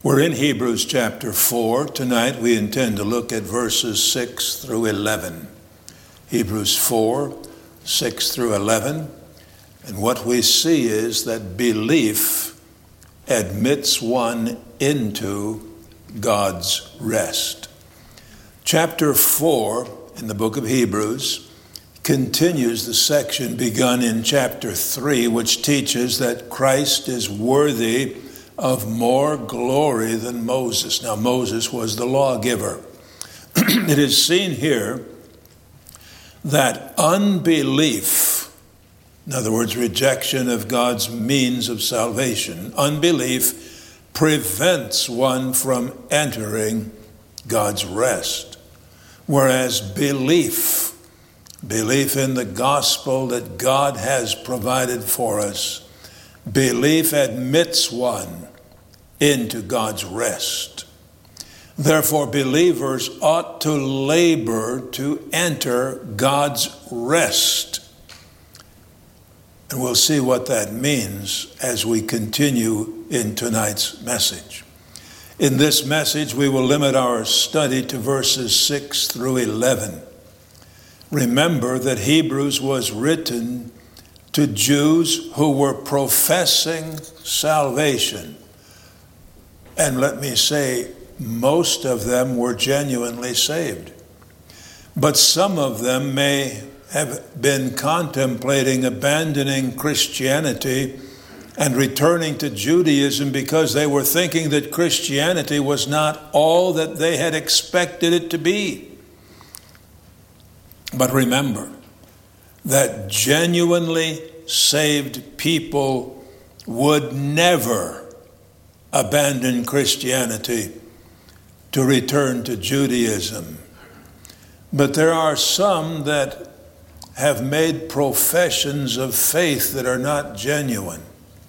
We're in Hebrews chapter 4. Tonight we intend to look at verses 6 through 11. Hebrews 4, 6 through 11. And what we see is that belief admits one into God's rest. Chapter 4 in the book of Hebrews continues the section begun in chapter 3, which teaches that Christ is worthy of more glory than Moses. Now, Moses was the lawgiver. It is seen here that unbelief, in other words, rejection of God's means of salvation, unbelief prevents one from entering God's rest. Whereas belief in the gospel that God has provided for us, belief admits one into God's rest. Therefore, believers ought to labor to enter God's rest. And we'll see what that means as we continue in tonight's message. In this message, we will limit our study to verses 6 through 11. Remember that Hebrews was written to Jews who were professing salvation. And let me say, most of them were genuinely saved. But some of them may have been contemplating abandoning Christianity and returning to Judaism because they were thinking that Christianity was not all that they had expected it to be. But remember that genuinely saved people would never abandon Christianity to return to Judaism. But there are some that have made professions of faith that are not genuine.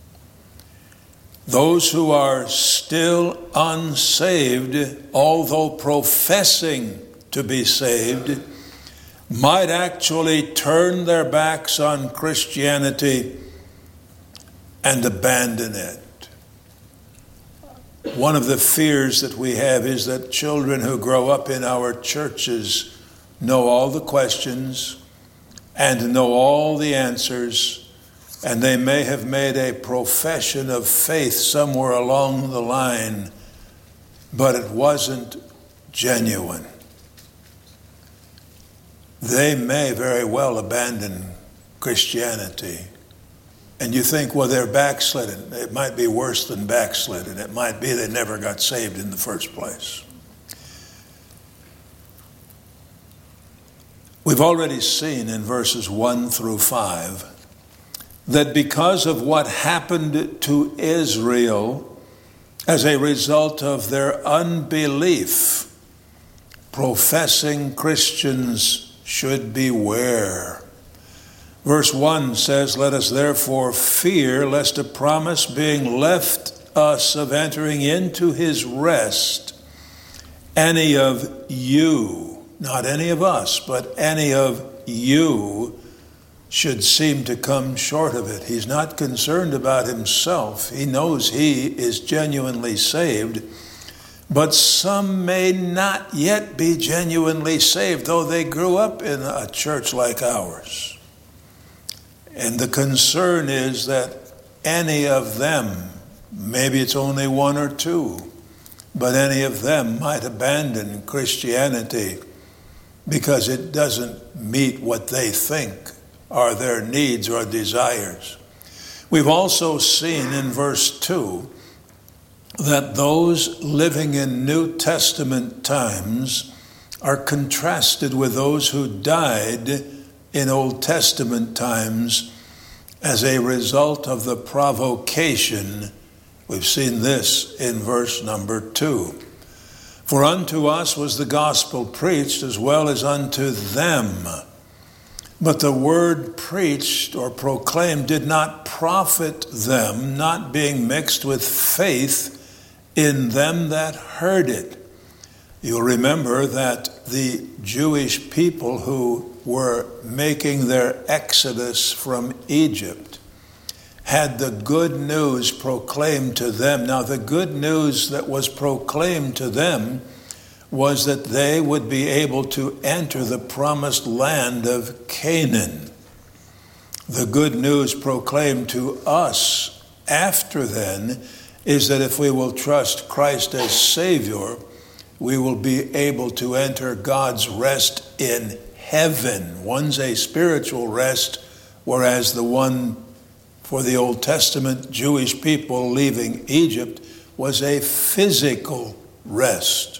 Those who are still unsaved, although professing to be saved, might actually turn their backs on Christianity and abandon it. One of the fears that we have is that children who grow up in our churches know all the questions and know all the answers, and they may have made a profession of faith somewhere along the line, but it wasn't genuine. They may very well abandon Christianity. And you think, well, they're backslidden. It might be worse than backslidden. It might be they never got saved in the first place. We've already seen in verses 1 through 5 that because of what happened to Israel as a result of their unbelief, professing Christians should beware. Verse 1 says, "Let us therefore fear, lest a promise being left us of entering into his rest, any of you," not any of us, but any of you, "should seem to come short of it." He's not concerned about himself. He knows he is genuinely saved. But some may not yet be genuinely saved, though they grew up in a church like ours. And the concern is that any of them, maybe it's only one or two, but any of them might abandon Christianity because it doesn't meet what they think are their needs or desires. We've also seen in verse 2 that those living in New Testament times are contrasted with those who died in Old Testament times as a result of the provocation. We've seen this in verse number 2. "For unto us was the gospel preached as well as unto them. But the word preached or proclaimed did not profit them, not being mixed with faith in them that heard it." You'll remember that the Jewish people who were making their exodus from Egypt had the good news proclaimed to them. Now, the good news that was proclaimed to them was that they would be able to enter the promised land of Canaan. The good news proclaimed to us after then is that if we will trust Christ as Savior, we will be able to enter God's rest in heaven. One's a spiritual rest, whereas the one for the Old Testament Jewish people leaving Egypt was a physical rest.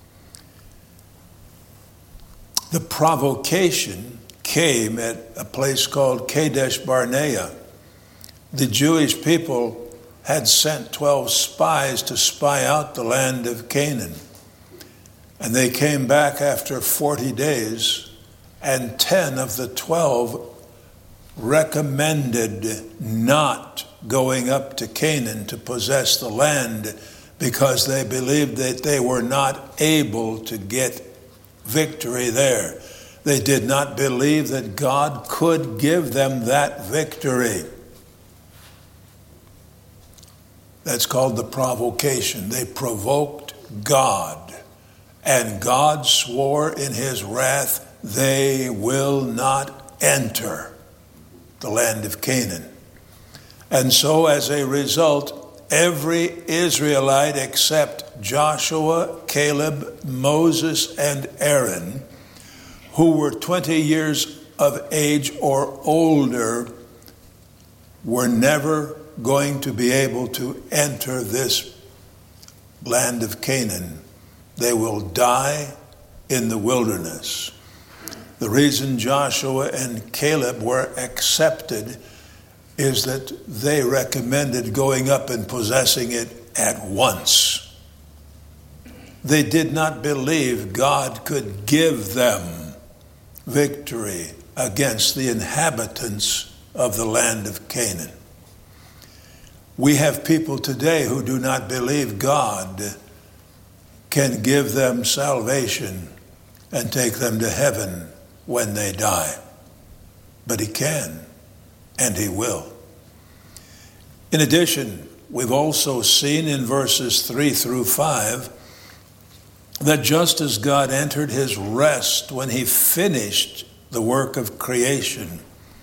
The provocation came at a place called Kadesh Barnea. The Jewish people had sent 12 spies to spy out the land of Canaan. And they came back after 40 days, and 10 of the 12 recommended not going up to Canaan to possess the land because they believed that they were not able to get victory there. They did not believe that God could give them that victory. That's called the provocation. They provoked God, and God swore in his wrath, they will not enter the land of Canaan. And so as a result, every Israelite except Joshua, Caleb, Moses, and Aaron, who were 20 years of age or older, were never going to be able to enter this land of Canaan. They will die in the wilderness. The reason Joshua and Caleb were accepted is that they recommended going up and possessing it at once. They did not believe God could give them victory against the inhabitants of the land of Canaan. We have people today who do not believe God can give them salvation and take them to heaven when they die. But he can, and he will. In addition, we've also seen in verses 3 through 5 that just as God entered his rest when he finished the work of creation,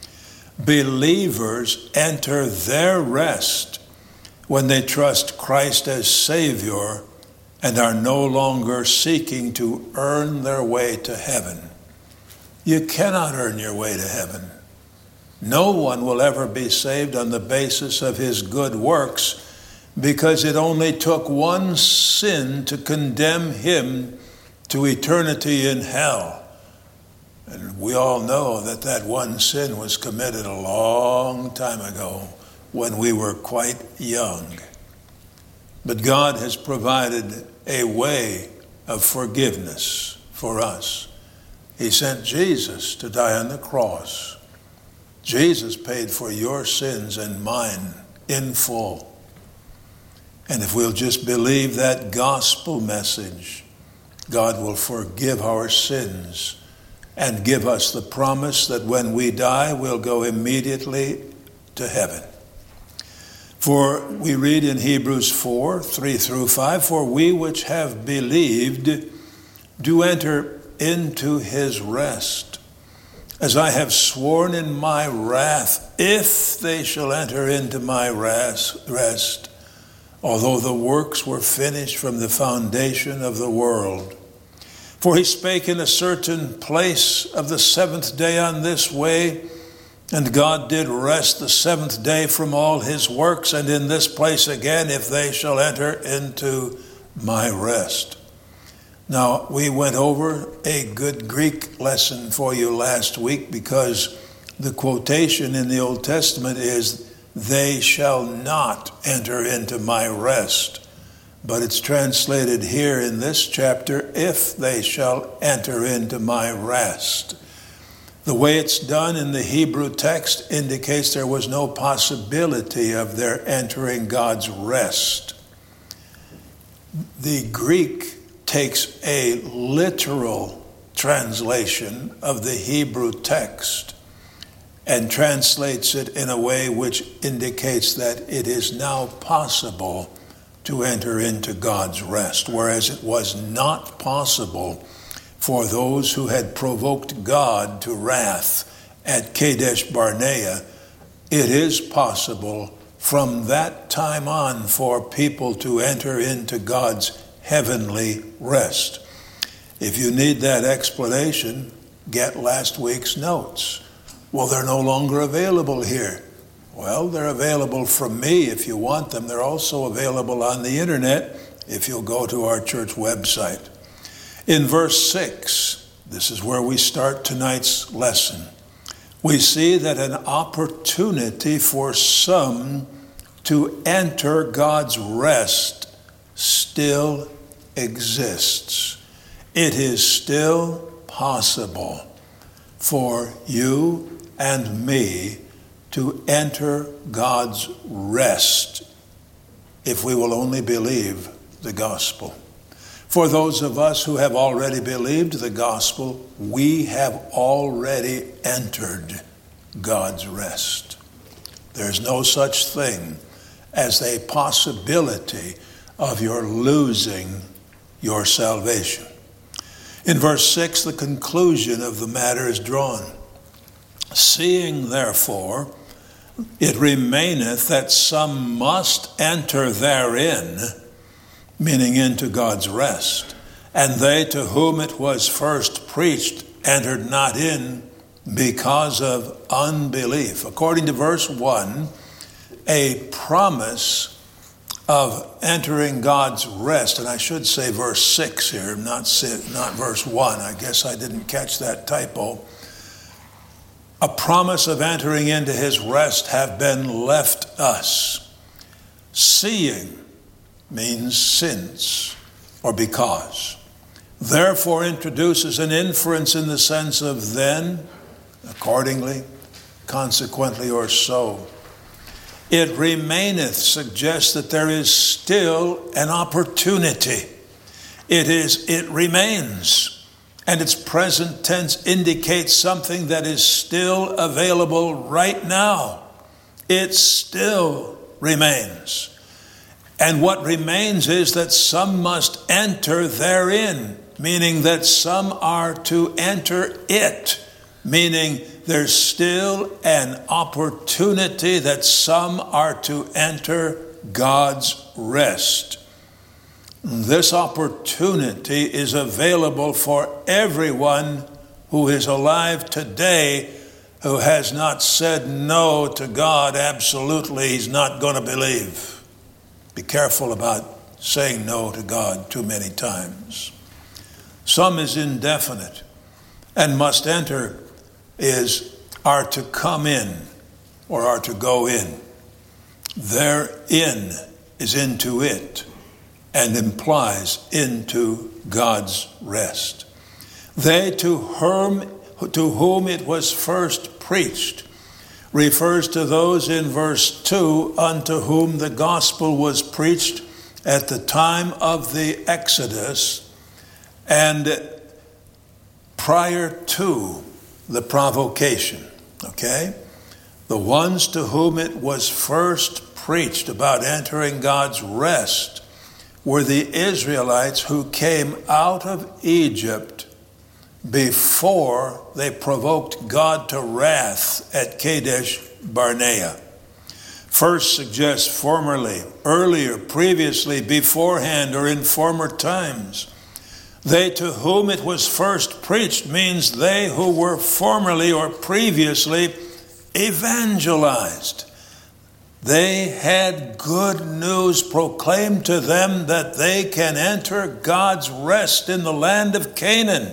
believers enter their rest when they trust Christ as Savior and are no longer seeking to earn their way to heaven. You cannot earn your way to heaven. No one will ever be saved on the basis of his good works, because it only took one sin to condemn him to eternity in hell. And we all know that that one sin was committed a long time ago when we were quite young. But God has provided a way of forgiveness for us. He sent Jesus to die on the cross. Jesus paid for your sins and mine in full. And if we'll just believe that gospel message, God will forgive our sins and give us the promise that when we die, we'll go immediately to heaven. For we read in Hebrews 4, 3 through 5, for we which have believed do enter into his rest, as I have sworn in my wrath, if they shall enter into my rest, although the works were finished from the foundation of the world. For he spake in a certain place of the seventh day on this way, and God did rest the seventh day from all his works, and in this place again, if they shall enter into my rest. Now, we went over a good Greek lesson for you last week, because the quotation in the Old Testament is, they shall not enter into my rest. But it's translated here in this chapter, if they shall enter into my rest. The way it's done in the Hebrew text indicates there was no possibility of their entering God's rest. The Greek takes a literal translation of the Hebrew text, and translates it in a way which indicates that it is now possible to enter into God's rest, whereas it was not possible for those who had provoked God to wrath at Kadesh Barnea. It is possible from that time on for people to enter into God's heavenly rest. If you need that explanation, get last week's notes. Well, they're no longer available here. Well, they're available from me if you want them. They're also available on the internet if you'll go to our church website. In verse 6, this is where we start tonight's lesson. We see that an opportunity for some to enter God's rest still exists. It is still possible for you and me to enter God's rest if we will only believe the gospel. For those of us who have already believed the gospel, we have already entered God's rest. There's no such thing as a possibility of your losing your salvation. In verse 6, the conclusion of the matter is drawn. Seeing, therefore, it remaineth that some must enter therein, meaning into God's rest, and they to whom it was first preached entered not in because of unbelief. According to verse 1, a promise of entering God's rest, and I should say verse 6 here, not verse 1. I guess I didn't catch that typo. A promise of entering into his rest have been left us. Seeing means since or because. Therefore introduces an inference in the sense of then, accordingly, consequently, or so. It remaineth suggests that there is still an opportunity. It remains. And its present tense indicates something that is still available right now. It still remains. And what remains is that some must enter therein, meaning that some are to enter it, meaning there's still an opportunity that some are to enter God's rest. This opportunity is available for everyone who is alive today who has not said no to God. Absolutely, he's not going to believe. Be careful about saying no to God too many times. Some is indefinite, and must enter are to come in or are to go in. Therein is into it, and implies into God's rest. They to whom it was first preached refers to those in verse 2 unto whom the gospel was preached at the time of the Exodus and prior to the provocation. Okay? The ones to whom it was first preached about entering God's rest were the Israelites who came out of Egypt before they provoked God to wrath at Kadesh Barnea. First suggests formerly, earlier, previously, beforehand, or in former times. They to whom it was first preached means they who were formerly or previously evangelized. They had good news proclaimed to them that they can enter God's rest in the land of Canaan.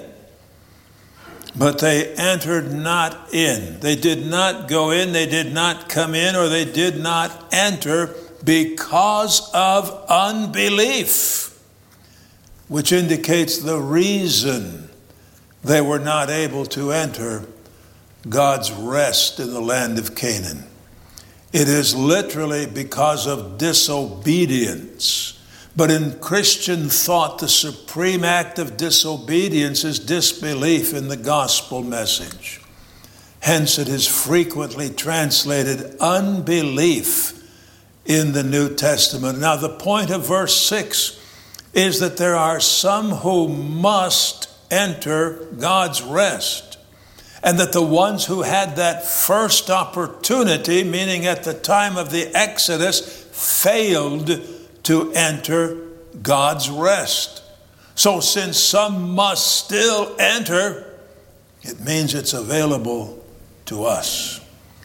But they entered not in. They did not go in, they did not come in, or they did not enter because of unbelief, which indicates the reason they were not able to enter God's rest in the land of Canaan. It is literally because of disobedience. But in Christian thought, the supreme act of disobedience is disbelief in the gospel message. Hence it is frequently translated unbelief in the New Testament. Now the point of verse 6 is that there are some who must enter God's rest, and that the ones who had that first opportunity, meaning at the time of the Exodus, failed to enter God's rest. So since some must still enter, it means it's available to us.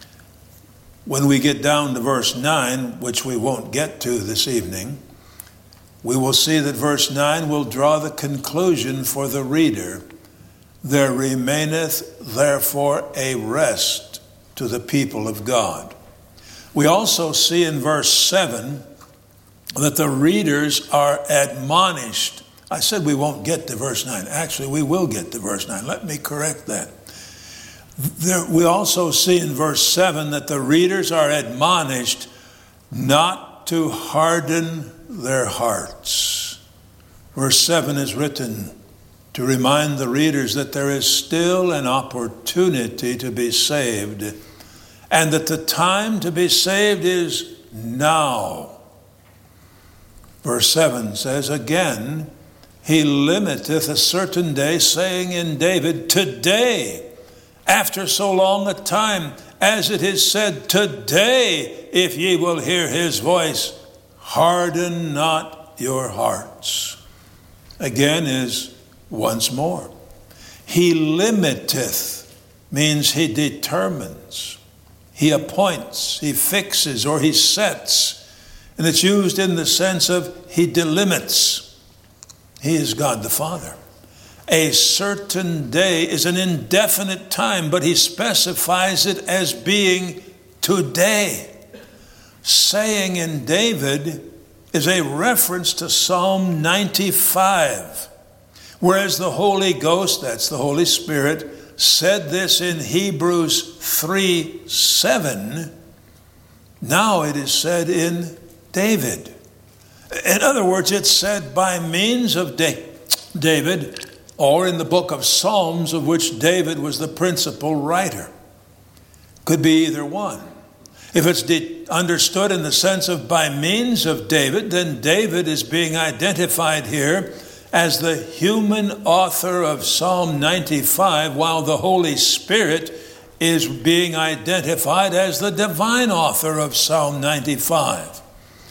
When we get down to verse 9, which we won't get to this evening, we will see that verse 9 will draw the conclusion for the reader. There remaineth therefore a rest to the people of God. We also see in verse 7 that the readers are admonished. I said we won't get to verse 9. Actually, we will get to verse 9. Let me correct that. We also see in verse 7 that the readers are admonished not to harden their hearts. Verse 7 is written to remind the readers that there is still an opportunity to be saved, and that the time to be saved is now. Verse 7 says, again, he limiteth a certain day, saying in David, today, after so long a time, as it is said, today, if ye will hear his voice, harden not your hearts. Again is once more. He limiteth means he determines, he appoints, he fixes, or he sets. And it's used in the sense of he delimits. He is God the Father. A certain day is an indefinite time, but he specifies it as being today. Saying in David is a reference to Psalm 95, whereas the Holy Ghost, that's the Holy Spirit, said this in Hebrews 3:7. Now it is said in David. In other words, it's said by means of David, or in the book of Psalms, of which David was the principal writer. Could be either one. If it's understood in the sense of by means of David, then David is being identified here as the human author of Psalm 95, while the Holy Spirit is being identified as the divine author of Psalm 95.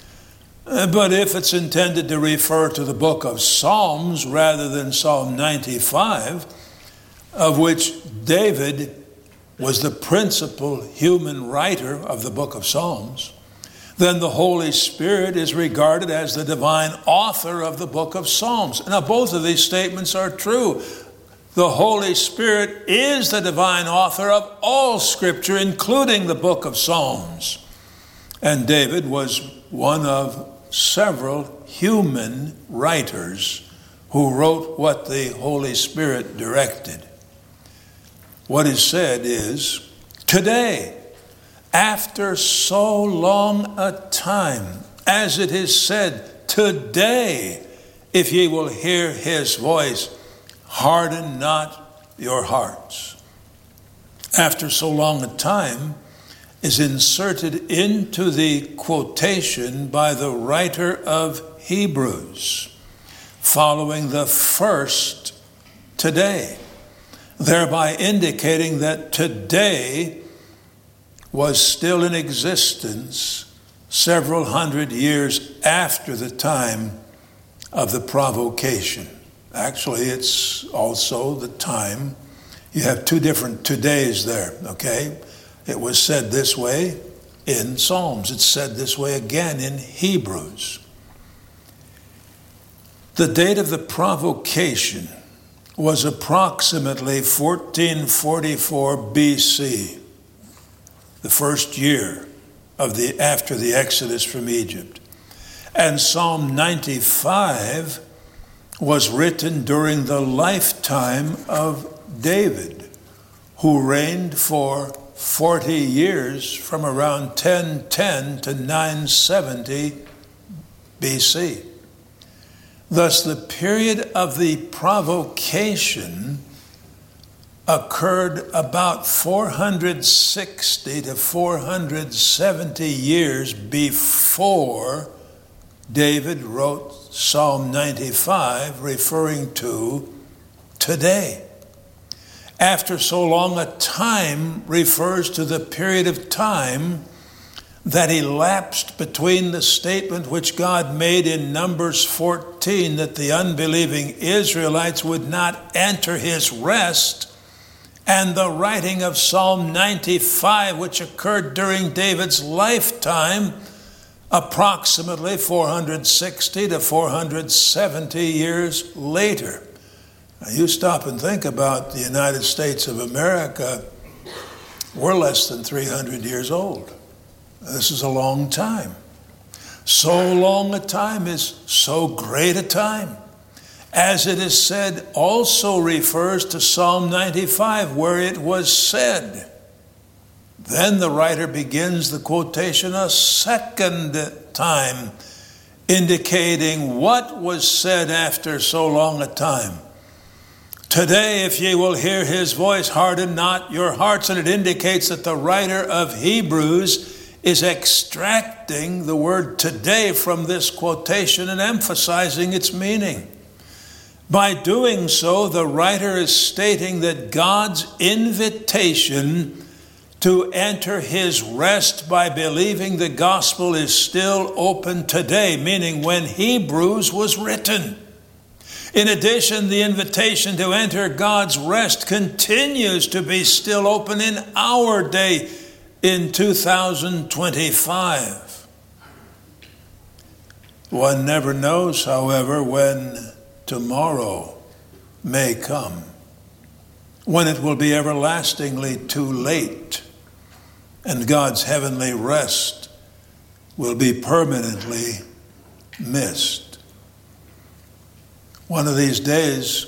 But if it's intended to refer to the book of Psalms rather than Psalm 95, of which David was the principal human writer of the book of Psalms, then the Holy Spirit is regarded as the divine author of the book of Psalms. Now, both of these statements are true. The Holy Spirit is the divine author of all Scripture, including the book of Psalms. And David was one of several human writers who wrote what the Holy Spirit directed. What is said is, today, after so long a time, as it is said, today, if ye will hear his voice, harden not your hearts. After so long a time is inserted into the quotation by the writer of Hebrews, following the first today, thereby indicating that today was still in existence several hundred years after the time of the provocation. Actually, it's also the time. You have two different todays there, okay? It was said this way in Psalms. It's said this way again in Hebrews. The date of the provocation was approximately 1444 BC, the first year after the Exodus from Egypt. And Psalm 95 was written during the lifetime of David, who reigned for 40 years from around 1010 to 970 BC. Thus, the period of the provocation occurred about 460 to 470 years before David wrote Psalm 95, referring to today. After so long a time refers to the period of time that elapsed between the statement which God made in Numbers 14 that the unbelieving Israelites would not enter his rest, and the writing of Psalm 95, which occurred during David's lifetime, approximately 460 to 470 years later. Now you stop and think about the United States of America. We're less than 300 years old. This is a long time. So long a time is so great a time. As it is said, also refers to Psalm 95, where it was said. Then the writer begins the quotation a second time, indicating what was said after so long a time. Today, if ye will hear his voice, harden not your hearts. And it indicates that the writer of Hebrews is extracting the word today from this quotation and emphasizing its meaning. By doing so, the writer is stating that God's invitation to enter his rest by believing the gospel is still open today, meaning when Hebrews was written. In addition, the invitation to enter God's rest continues to be still open in our day in 2025. One never knows, however, when tomorrow may come, when it will be everlastingly too late, and God's heavenly rest will be permanently missed. One of these days,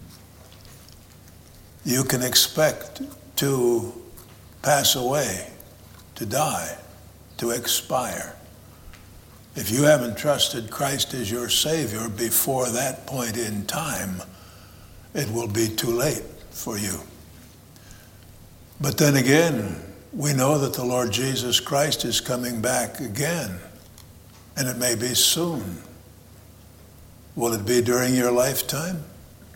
you can expect to pass away, to die, to expire. If you haven't trusted Christ as your Savior before that point in time, it will be too late for you. But then again, we know that the Lord Jesus Christ is coming back again, and it may be soon. Will it be during your lifetime?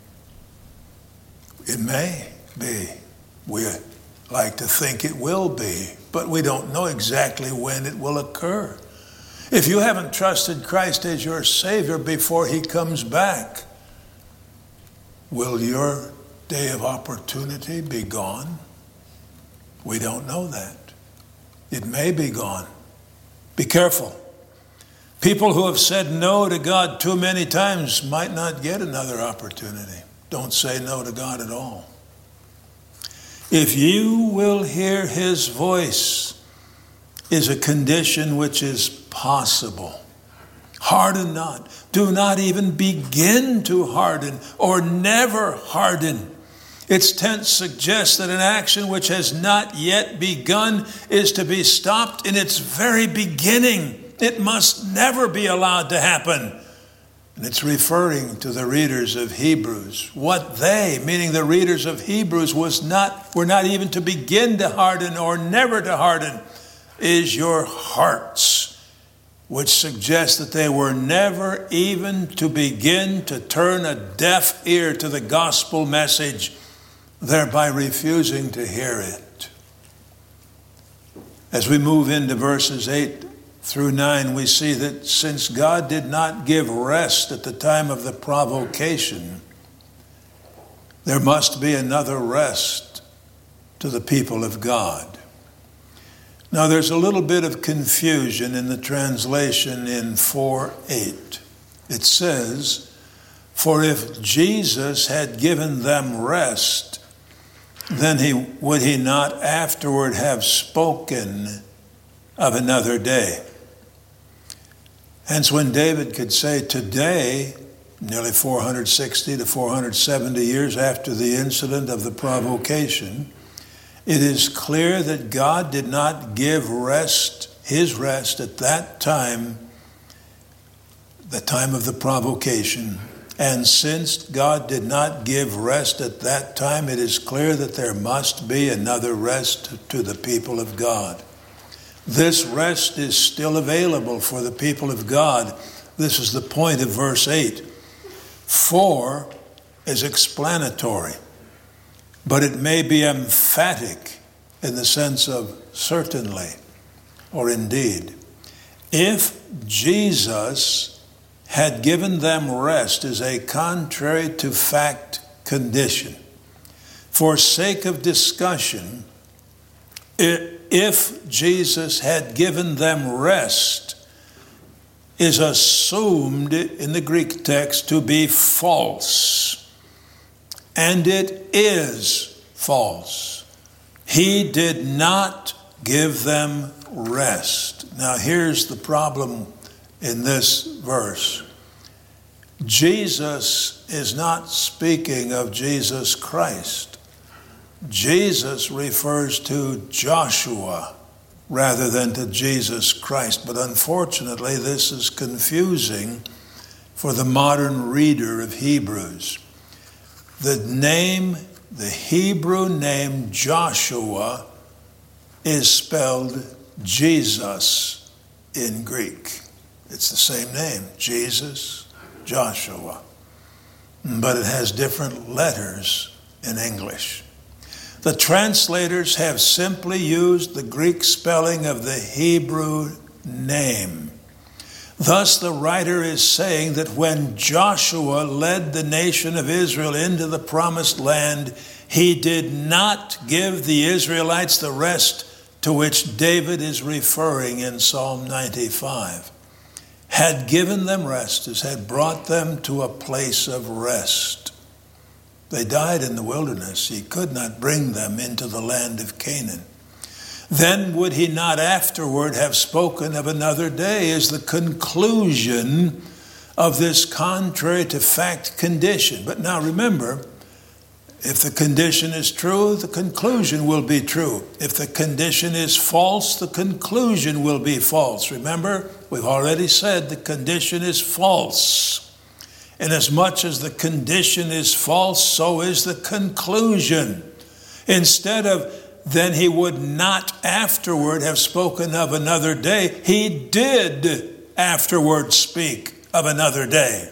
It may be. We like to think it will be, but we don't know exactly when it will occur. If you haven't trusted Christ as your Savior before he comes back, will your day of opportunity be gone? We don't know that. It may be gone. Be careful. People who have said no to God too many times might not get another opportunity. Don't say no to God at all. If you will hear his voice is a condition which is possible. Harden not. Do not even begin to harden or never harden. Its tense suggests that an action which has not yet begun is to be stopped in its very beginning. It must never be allowed to happen. And it's referring to the readers of Hebrews. What they, meaning the readers of Hebrews, were not even to begin to harden or never to harden, is your hearts, which suggests that they were never even to begin to turn a deaf ear to the gospel message, thereby refusing to hear it. As we move into verses 8 through 9, we see that since God did not give rest at the time of the provocation, there must be another rest to the people of God. Now, there's a little bit of confusion in the translation in 4:8. It says, "For if Jesus had given them rest, then would he not afterward have spoken of another day?" Hence, when David could say today, nearly 460 to 470 years after the incident of the provocation, it is clear that God did not give rest, his rest at that time, the time of the provocation, And since God did not give rest at that time, it is clear that there must be another rest to the people of God. This rest is still available for the people of God. This is the point of verse 8. For is explanatory, but it may be emphatic in the sense of certainly or indeed. If Jesus had given them rest as a contrary to fact condition, for sake of discussion, if Jesus had given them rest is assumed in the Greek text to be false, and it is false. He did not give them rest. Now here's the problem in this verse. Jesus is not speaking of Jesus Christ. Jesus refers to Joshua rather than to Jesus Christ. But unfortunately, this is confusing for the modern reader of Hebrews. The Hebrew name Joshua is spelled Jesus in Greek. It's the same name, Jesus, Joshua. But it has different letters in English. The translators have simply used the Greek spelling of the Hebrew name. Thus, the writer is saying that when Joshua led the nation of Israel into the promised land, he did not give the Israelites the rest to which David is referring in Psalm 95. Had given them rest, as had brought them to a place of rest. They died in the wilderness. He could not bring them into the land of Canaan. Then would he not afterward have spoken of another day as the conclusion of this contrary to fact condition. But now remember, if the condition is true, the conclusion will be true. If the condition is false, the conclusion will be false. Remember, we've already said the condition is false. Inasmuch as the condition is false, so is the conclusion. Instead of, then he would not afterward have spoken of another day, he did afterward speak of another day.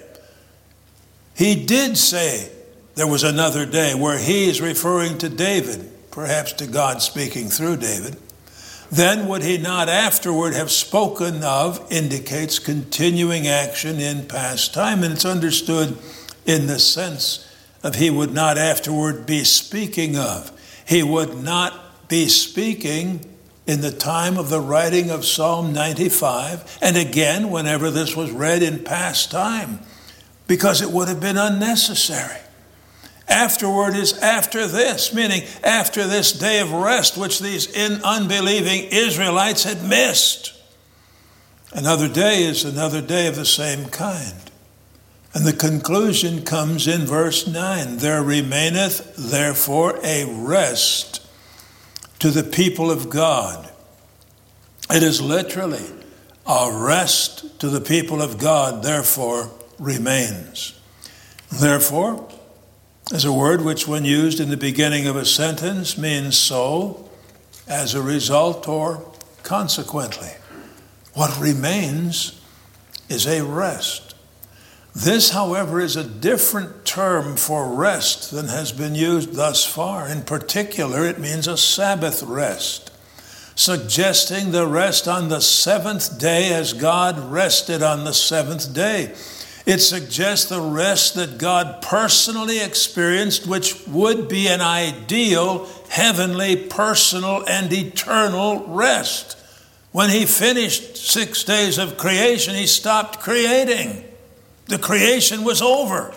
He did say there was another day, where he is referring to David, perhaps to God speaking through David. Then would he not afterward have spoken of indicates continuing action in past time. And it's understood in the sense of he would not afterward be speaking of. He would not be speaking in the time of the writing of Psalm 95. And again, whenever this was read in past time, because it would have been unnecessary. Afterward is after this, meaning after this day of rest, which these unbelieving Israelites had missed. Another day is another day of the same kind. And the conclusion comes in verse 9. There remaineth therefore a rest to the people of God. It is literally a rest to the people of God, therefore remains. Therefore is a word which, when used in the beginning of a sentence, means so, as a result, or consequently. What remains is a rest. This, however, is a different term for rest than has been used thus far. In particular, it means a Sabbath rest, suggesting the rest on the seventh day as God rested on the seventh day. It suggests the rest that God personally experienced, which would be an ideal, heavenly, personal, and eternal rest. When he finished 6 days of creation, he stopped creating. The creation was over.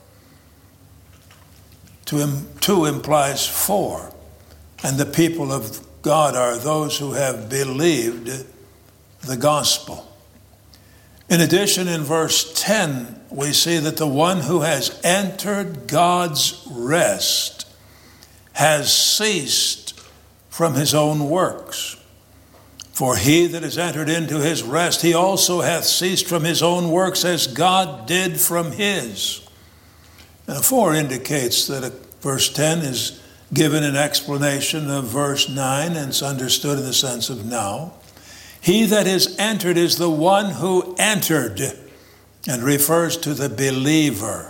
Two implies four. And the people of God are those who have believed the gospel. In addition, in verse 10, we see that the one who has entered God's rest has ceased from his own works. For he that has entered into his rest, he also hath ceased from his own works as God did from his. Now, 4 indicates that verse 10 is given an explanation of verse 9, and it's understood in the sense of now. He that is entered is the one who entered, and refers to the believer.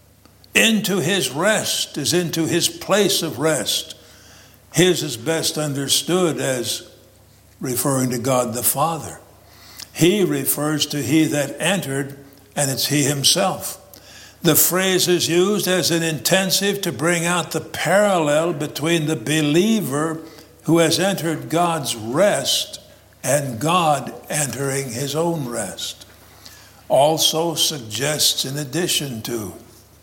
Into his rest is into his place of rest. His is best understood as referring to God the Father. He refers to he that entered, and it's he himself. The phrase is used as an intensive to bring out the parallel between the believer who has entered God's rest and God entering his own rest. Also suggests, in addition to,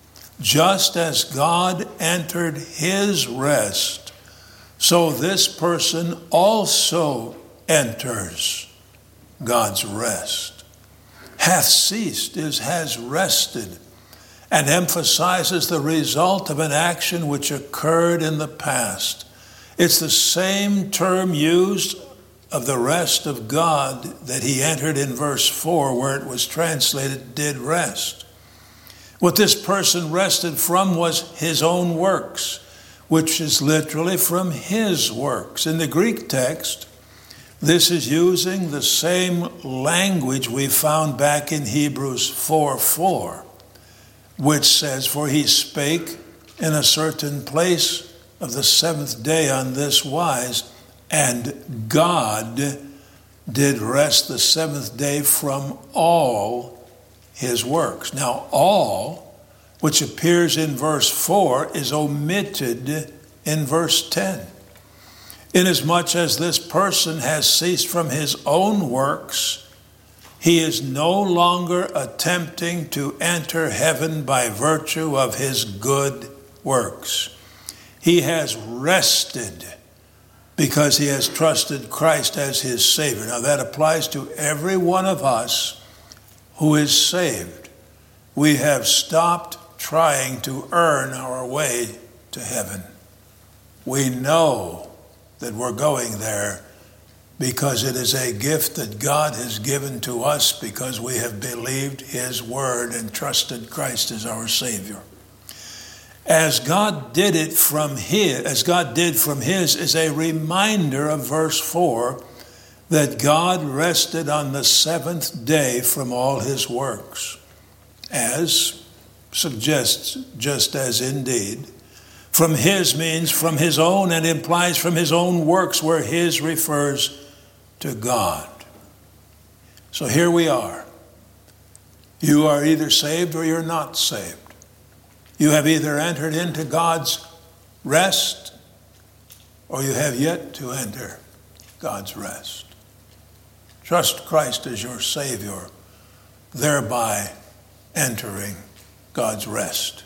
just as God entered his rest, so this person also enters God's rest. Hath ceased is has rested, and emphasizes the result of an action which occurred in the past. It's the same term used of the rest of God that he entered in verse 4, where it was translated, did rest. What this person rested from was his own works, which is literally from his works. In the Greek text, this is using the same language we found back in Hebrews 4:4, which says, for he spake in a certain place of the seventh day on this wise, and God did rest the seventh day from all his works. Now, all, which appears in verse 4, is omitted in verse 10. Inasmuch as this person has ceased from his own works, he is no longer attempting to enter heaven by virtue of his good works. He has rested because he has trusted Christ as his Savior. Now that applies to every one of us who is saved. We have stopped trying to earn our way to heaven. We know that we're going there because it is a gift that God has given to us because we have believed his word and trusted Christ as our Savior. As God did from his is a reminder of verse 4 that God rested on the seventh day from all his works, as suggests just as indeed. From his means from his own, and implies from his own works, where his refers to God. So here we are. You are either saved or you're not saved. You have either entered into God's rest or you have yet to enter God's rest. Trust Christ as your Savior, thereby entering God's rest.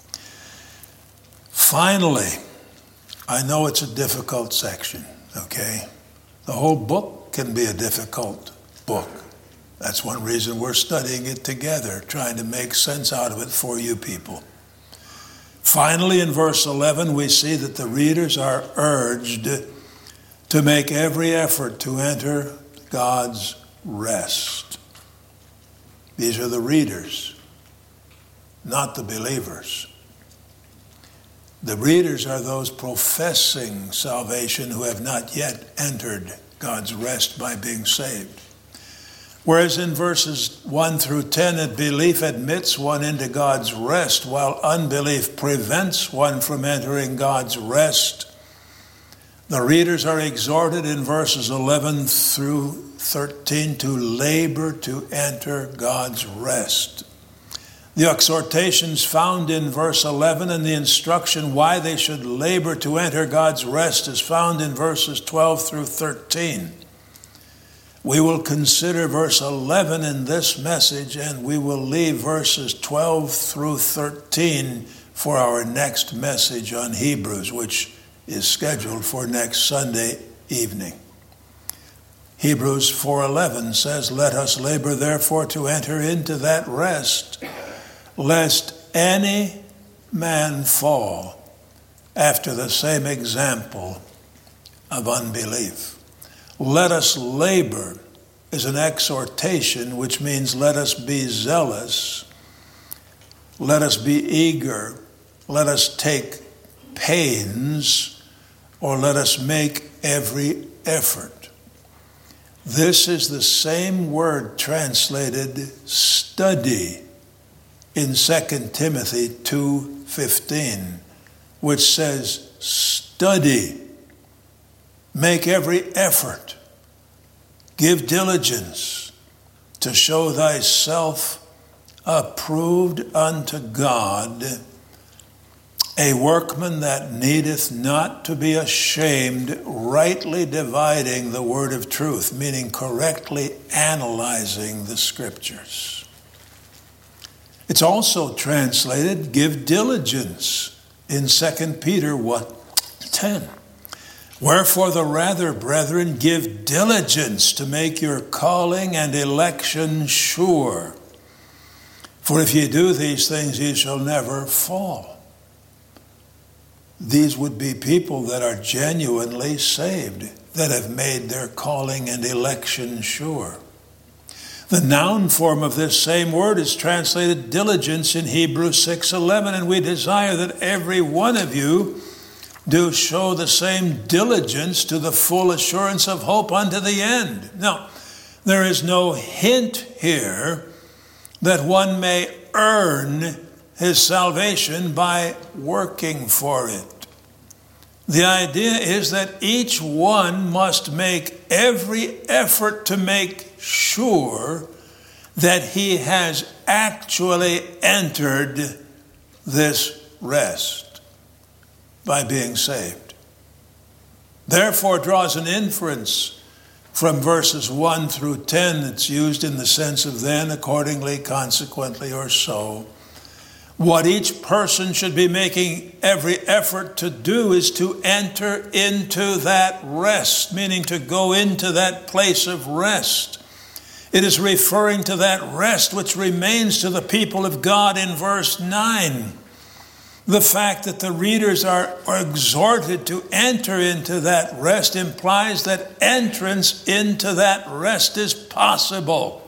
Finally, I know it's a difficult section, okay? The whole book can be a difficult book. That's one reason we're studying it together, trying to make sense out of it for you people. Finally, in verse 11, we see that the readers are urged to make every effort to enter God's rest. These are the readers, not the believers. The readers are those professing salvation who have not yet entered God's rest by being saved. Whereas in verses 1 through 10, belief admits one into God's rest, while unbelief prevents one from entering God's rest. The readers are exhorted in verses 11 through 13 to labor to enter God's rest. The exhortations found in verse 11 and the instruction why they should labor to enter God's rest is found in verses 12 through 13. We will consider verse 11 in this message, and we will leave verses 12 through 13 for our next message on Hebrews, which is scheduled for next Sunday evening. Hebrews 4:11 says, "Let us labor therefore to enter into that rest, lest any man fall after the same example of unbelief." Let us labor is an exhortation, which means let us be zealous. let us be eager, let us take pains, or let us make every effort. This is the same word translated study in 2 Timothy 2:15, which says study, make every effort, give diligence to show thyself approved unto God, a workman that needeth not to be ashamed, rightly dividing the word of truth, meaning correctly analyzing the scriptures. It's also translated, give diligence in 2 Peter 1:10. Wherefore the rather, brethren, give diligence to make your calling and election sure. For if ye do these things, ye shall never fall. These would be people that are genuinely saved, that have made their calling and election sure. The noun form of this same word is translated diligence in Hebrews 6:11, and we desire that every one of you do show the same diligence to the full assurance of hope unto the end. Now, there is no hint here that one may earn his salvation by working for it. The idea is that each one must make every effort to make sure that he has actually entered this rest by being saved. Therefore draws an inference from verses 1 through 10 that's used in the sense of then, accordingly, consequently, or so. What each person should be making every effort to do is to enter into that rest, meaning to go into that place of rest. It is referring to that rest which remains to the people of God in verse 9. The fact that the readers are exhorted to enter into that rest implies that entrance into that rest is possible.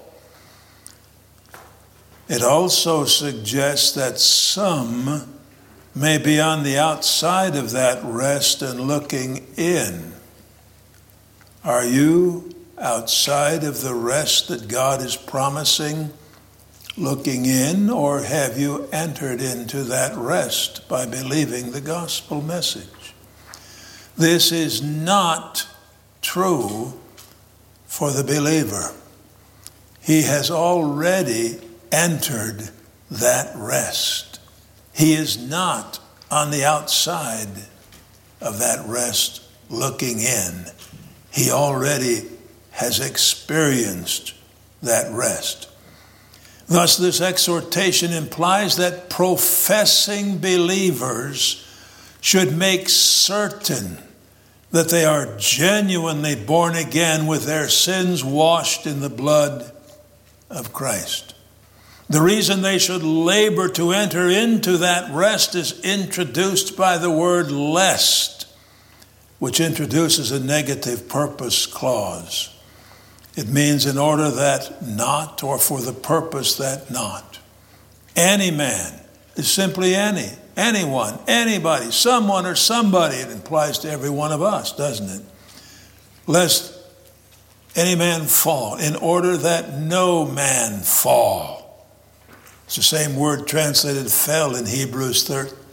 It also suggests that some may be on the outside of that rest and looking in. Are you outside of the rest that God is promising, looking in, or have you entered into that rest by believing the gospel message? This is not true for the believer. He has already entered that rest. He is not on the outside of that rest looking in. He already has experienced that rest. Thus, this exhortation implies that professing believers should make certain that they are genuinely born again with their sins washed in the blood of Christ. The reason they should labor to enter into that rest is introduced by the word lest, which introduces a negative purpose clause. It means in order that not, or for the purpose that not. Any man is simply anyone, anybody, someone or somebody. It implies to every one of us, doesn't it? Lest any man fall, in order that no man fall. It's the same word translated fell in Hebrews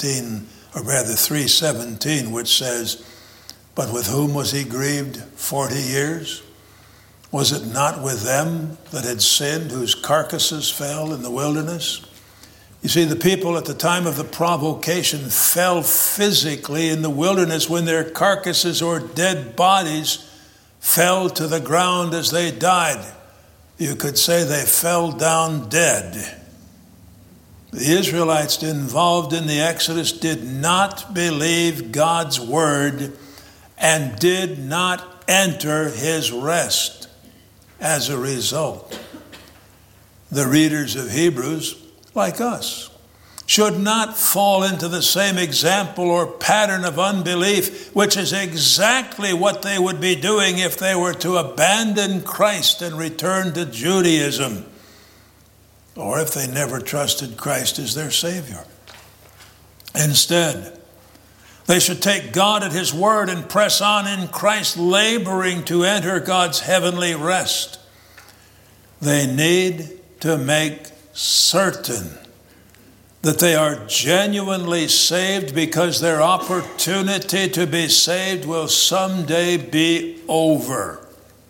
3:17, which says, but with whom was he grieved 40 years? Was it not with them that had sinned, whose carcasses fell in the wilderness? You see, the people at the time of the provocation fell physically in the wilderness when their carcasses or dead bodies fell to the ground as they died. You could say they fell down dead. The Israelites involved in the Exodus did not believe God's word and did not enter his rest. As a result, the readers of Hebrews, like us, should not fall into the same example or pattern of unbelief, which is exactly what they would be doing if they were to abandon Christ and return to Judaism. or if they never trusted Christ as their Savior. Instead, they should take God at His word and press on in Christ, laboring to enter God's heavenly rest. They need to make certain that they are genuinely saved, because their opportunity to be saved will someday be over.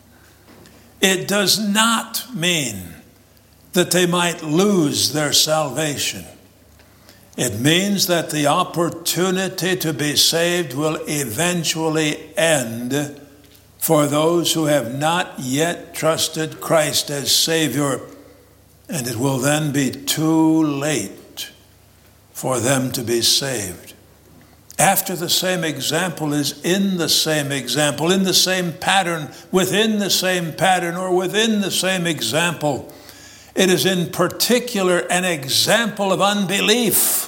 It does not mean that they might lose their salvation. It means that the opportunity to be saved will eventually end for those who have not yet trusted Christ as Savior, and it will then be too late for them to be saved. After the same example is in the same example, in the same pattern, within the same pattern, or within the same example, it is in particular an example of unbelief.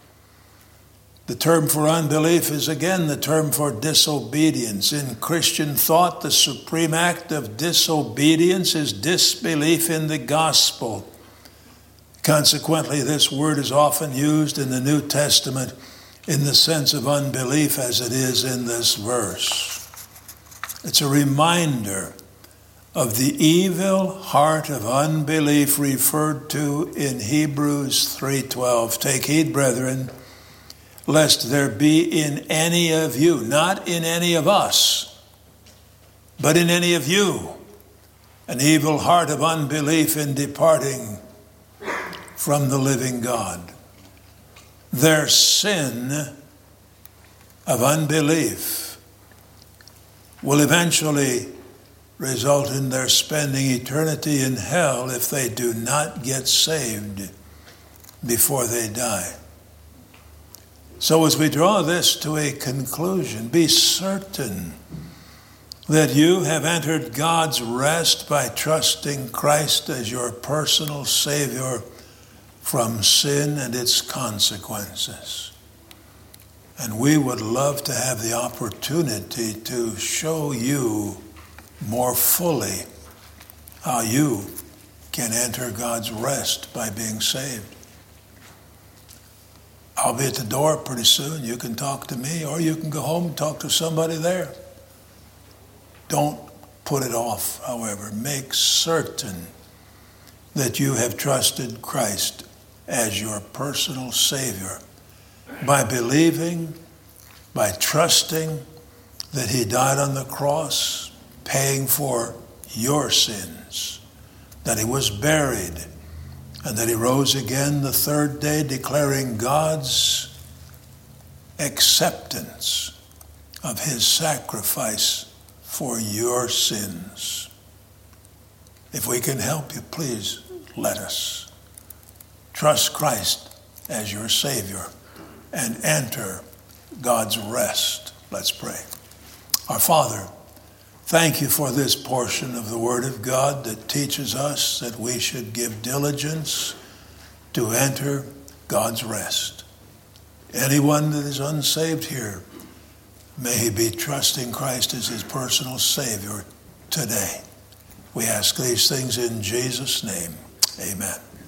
The term for unbelief is again the term for disobedience. In Christian thought, the supreme act of disobedience is disbelief in the gospel. Consequently, this word is often used in the New Testament in the sense of unbelief as it is in this verse. It's a reminder of the evil heart of unbelief referred to in Hebrews 3:12. Take heed, brethren, lest there be in any of you, not in any of us, but in any of you, an evil heart of unbelief in departing from the living God. Their sin of unbelief will eventually result in their spending eternity in hell if they do not get saved before they die. So as we draw this to a conclusion, be certain that you have entered God's rest by trusting Christ as your personal Savior from sin and its consequences. And we would love to have the opportunity to show you more fully how you can enter God's rest by being saved. I'll be at the door pretty soon. You can talk to me, or you can go home and talk to somebody there. Don't put it off, however. Make certain that you have trusted Christ as your personal Savior by believing, by trusting that He died on the cross, paying for your sins, that He was buried, and that He rose again the third day, declaring God's acceptance of His sacrifice for your sins. If we can help you, please let us. Trust Christ as your Savior and enter God's rest. Let's pray. Our Father, thank you for this portion of the Word of God that teaches us that we should give diligence to enter God's rest. Anyone that is unsaved here, may he be trusting Christ as his personal Savior today. We ask these things in Jesus' name. Amen.